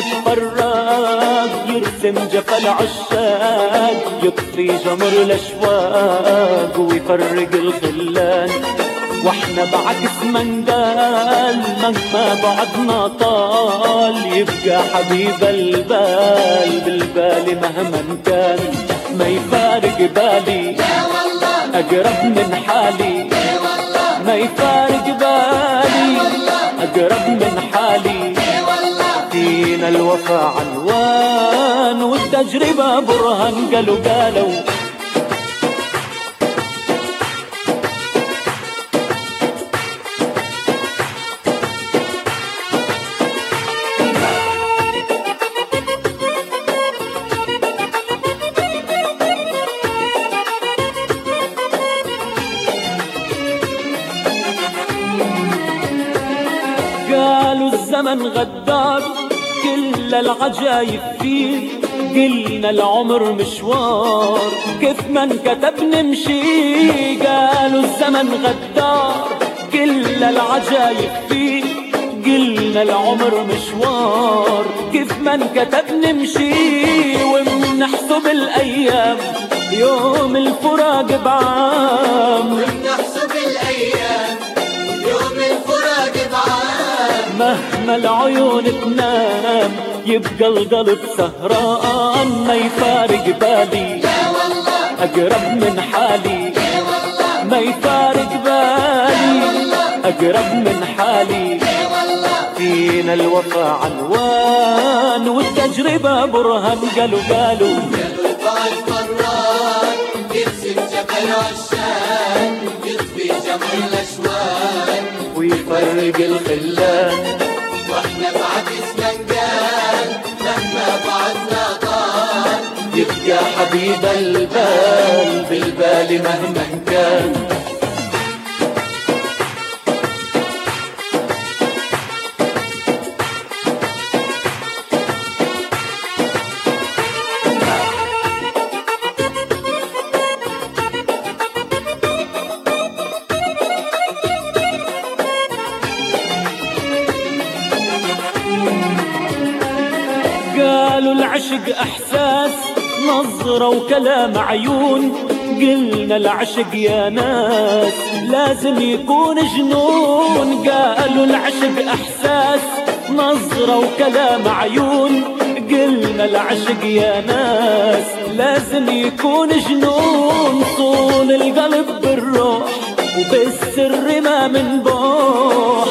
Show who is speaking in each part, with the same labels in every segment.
Speaker 1: تفرق يرسم جفا العشاق، يطفي جمر الاشواق ويفرق الخلان. واحنا بعكس مندال مهما بعدنا طال، يبقى حبيب البال بالبال مهما كان. ما يفارق بالي اقرب من حالي، ما يفارق بالي اقرب من حالي. فينا الوفا عنوان والتجربة برهان، قالوا الزمن غدار كل العجايب فيه، قلنا العمر مشوار كيف ما انكتب نمشي. قالوا الزمن غدار كل العجايب فيه، قلنا العمر مشوار كيف ما انكتب نمشي. ومنحسب الايام يوم الفراق بعام،
Speaker 2: ومنحسب الايام يوم الفراق بعام.
Speaker 1: مهما العيون تنام يبقى القلب سهران. ما يفارق بالي أقرب من حالي، ما يفارق بالي أقرب من حالي. فينا الوفا عنوان والتجربة برهان، قالوا
Speaker 2: البعد مرات يرسم جبل عشان، يطفي جمر الاشواق
Speaker 1: ويفرق الخلان.
Speaker 2: واحنا بعكس منقال مهما بعدنا طال،
Speaker 1: يبقى حبيب البال بالبال مهما كان. قالوا العشق احساس نظرة وكلام عيون، قلنا العشق يا ناس لازم يكون جنون. قالوا العشق احساس نظرة وكلام عيون، قلنا العشق يا ناس لازم يكون جنون. صون القلب بالروح وبالسر ما منبوح،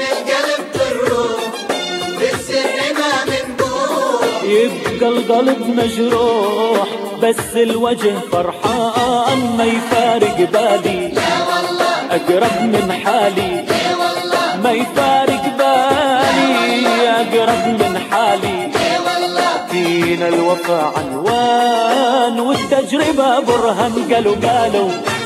Speaker 1: يبقى القلب مجروح بس الوجه فرحان. ما يفارق بالي أقرب من حالي، ما يفارق بالي أقرب من حالي. فينا الوفا عنوان والتجربة برهان، قالوا